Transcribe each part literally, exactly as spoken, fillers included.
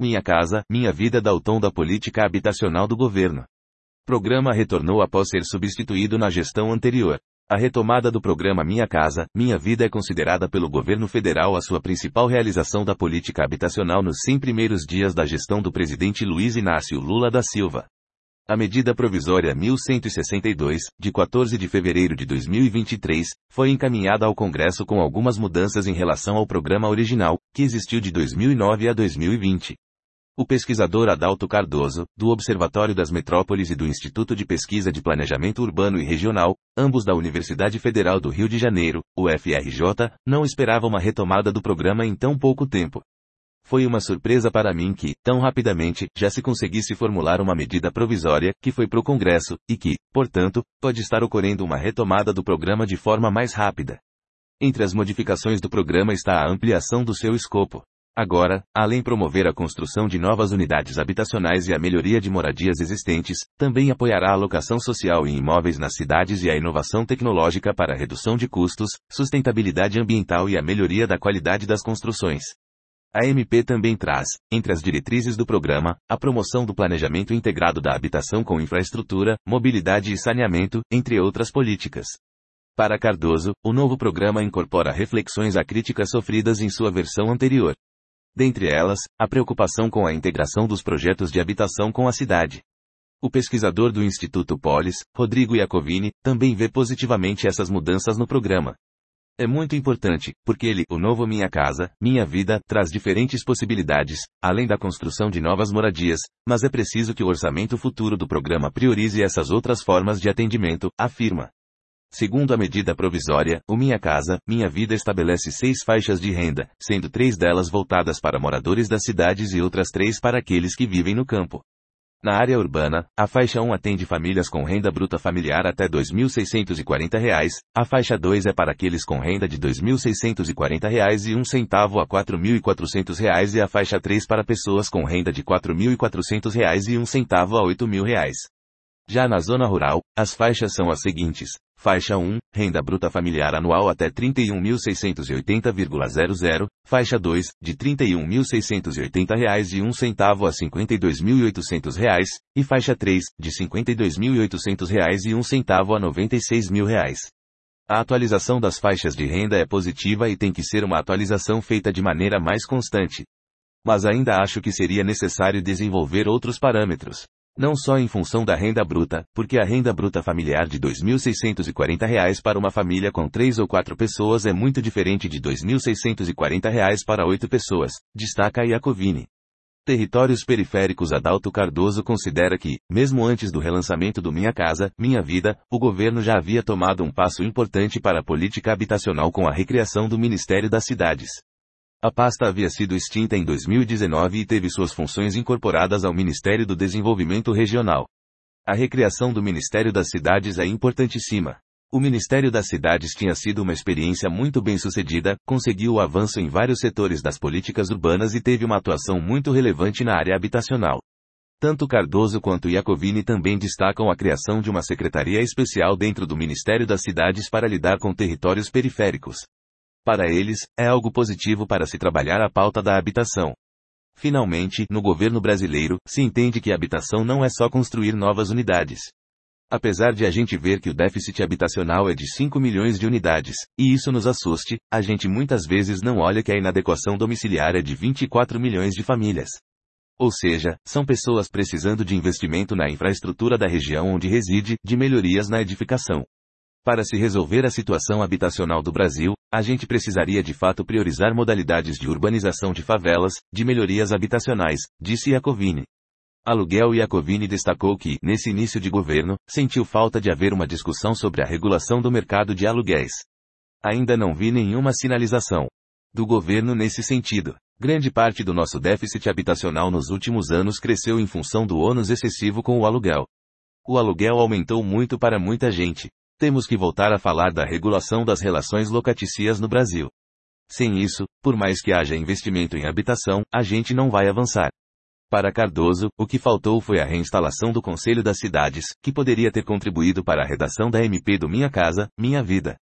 Minha Casa, Minha Vida dá o tom da política habitacional do governo. Programa retornou após ser substituído na gestão anterior. A retomada do programa Minha Casa, Minha Vida é considerada pelo governo federal a sua principal realização da política habitacional nos cem primeiros dias da gestão do presidente Luiz Inácio Lula da Silva. A medida provisória mil cento e sessenta e dois, de quatorze de fevereiro de dois mil e vinte e três, foi encaminhada ao Congresso com algumas mudanças em relação ao programa original, que existiu de dois mil e nove a dois mil e vinte. O pesquisador Adalto Cardoso, do Observatório das Metrópoles e do Instituto de Pesquisa de Planejamento Urbano e Regional, ambos da Universidade Federal do Rio de Janeiro, U F R J, não esperava uma retomada do programa em tão pouco tempo. Foi uma surpresa para mim que, tão rapidamente, já se conseguisse formular uma medida provisória, que foi pro Congresso, e que, portanto, pode estar ocorrendo uma retomada do programa de forma mais rápida. Entre as modificações do programa está a ampliação do seu escopo. Agora, além de promover a construção de novas unidades habitacionais e a melhoria de moradias existentes, também apoiará a alocação social em imóveis nas cidades e a inovação tecnológica para a redução de custos, sustentabilidade ambiental e a melhoria da qualidade das construções. A M P também traz, entre as diretrizes do programa, a promoção do planejamento integrado da habitação com infraestrutura, mobilidade e saneamento, entre outras políticas. Para Cardoso, o novo programa incorpora reflexões a críticas sofridas em sua versão anterior. Dentre elas, a preocupação com a integração dos projetos de habitação com a cidade. O pesquisador do Instituto Polis, Rodrigo Iacovini, também vê positivamente essas mudanças no programa. É muito importante, porque ele, o novo Minha Casa, Minha Vida, traz diferentes possibilidades, além da construção de novas moradias, mas é preciso que o orçamento futuro do programa priorize essas outras formas de atendimento, afirma. Segundo a medida provisória, o Minha Casa, Minha Vida estabelece seis faixas de renda, sendo três delas voltadas para moradores das cidades e outras três para aqueles que vivem no campo. Na área urbana, a faixa um atende famílias com renda bruta familiar até dois mil seiscentos e quarenta reais, a faixa dois é para aqueles com renda de dois mil seiscentos e quarenta reais e um centavo a quatro mil e quatrocentos reais e a faixa três para pessoas com renda de quatro mil e quatrocentos reais e um centavo a oito mil reais. Já na zona rural, as faixas são as seguintes. Faixa um, renda bruta familiar anual até trinta e um mil seiscentos e oitenta vírgula zero zero, faixa dois, de trinta e um mil seiscentos e oitenta reais e um centavo a cinquenta e dois mil e oitocentos reais, e faixa três, de cinquenta e dois mil e oitocentos reais e um centavo a noventa e seis mil reais. A atualização das faixas de renda é positiva e tem que ser uma atualização feita de maneira mais constante. Mas ainda acho que seria necessário desenvolver outros parâmetros. Não só em função da renda bruta, porque a renda bruta familiar de dois mil seiscentos e quarenta reais para uma família com três ou quatro pessoas é muito diferente de dois mil seiscentos e quarenta reais para oito pessoas, destaca Iacovini. Territórios periféricos. Adalto Cardoso considera que, mesmo antes do relançamento do Minha Casa, Minha Vida, o governo já havia tomado um passo importante para a política habitacional com a recriação do Ministério das Cidades. A pasta havia sido extinta em dois mil e dezenove e teve suas funções incorporadas ao Ministério do Desenvolvimento Regional. A recriação do Ministério das Cidades é importantíssima. O Ministério das Cidades tinha sido uma experiência muito bem-sucedida, conseguiu o avanço em vários setores das políticas urbanas e teve uma atuação muito relevante na área habitacional. Tanto Cardoso quanto Iacovini também destacam a criação de uma secretaria especial dentro do Ministério das Cidades para lidar com territórios periféricos. Para eles, é algo positivo para se trabalhar a pauta da habitação. Finalmente, no governo brasileiro, se entende que habitação não é só construir novas unidades. Apesar de a gente ver que o déficit habitacional é de cinco milhões de unidades, e isso nos assuste, a gente muitas vezes não olha que a inadequação domiciliar é de vinte e quatro milhões de famílias. Ou seja, são pessoas precisando de investimento na infraestrutura da região onde reside, de melhorias na edificação. Para se resolver a situação habitacional do Brasil, a gente precisaria de fato priorizar modalidades de urbanização de favelas, de melhorias habitacionais, disse Iacovini. Aluguel. Iacovini destacou que, nesse início de governo, sentiu falta de haver uma discussão sobre a regulação do mercado de aluguéis. Ainda não vi nenhuma sinalização do governo nesse sentido. Grande parte do nosso déficit habitacional nos últimos anos cresceu em função do ônus excessivo com o aluguel. O aluguel aumentou muito para muita gente. Temos que voltar a falar da regulação das relações locatícias no Brasil. Sem isso, por mais que haja investimento em habitação, a gente não vai avançar. Para Cardoso, o que faltou foi a reinstalação do Conselho das Cidades, que poderia ter contribuído para a redação da M P do Minha Casa, Minha Vida.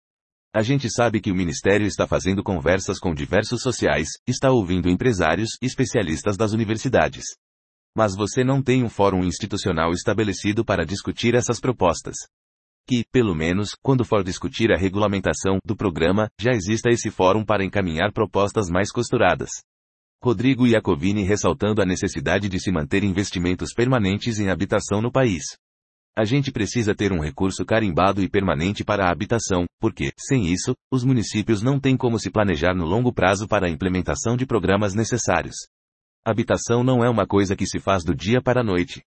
A gente sabe que o Ministério está fazendo conversas com diversos sociais, está ouvindo empresários e especialistas das universidades. Mas você não tem um fórum institucional estabelecido para discutir essas propostas. Que, pelo menos, quando for discutir a regulamentação do programa, já exista esse fórum para encaminhar propostas mais costuradas. Rodrigo Iacovini ressaltando a necessidade de se manter investimentos permanentes em habitação no país. A gente precisa ter um recurso carimbado e permanente para a habitação, porque, sem isso, os municípios não têm como se planejar no longo prazo para a implementação de programas necessários. Habitação não é uma coisa que se faz do dia para a noite.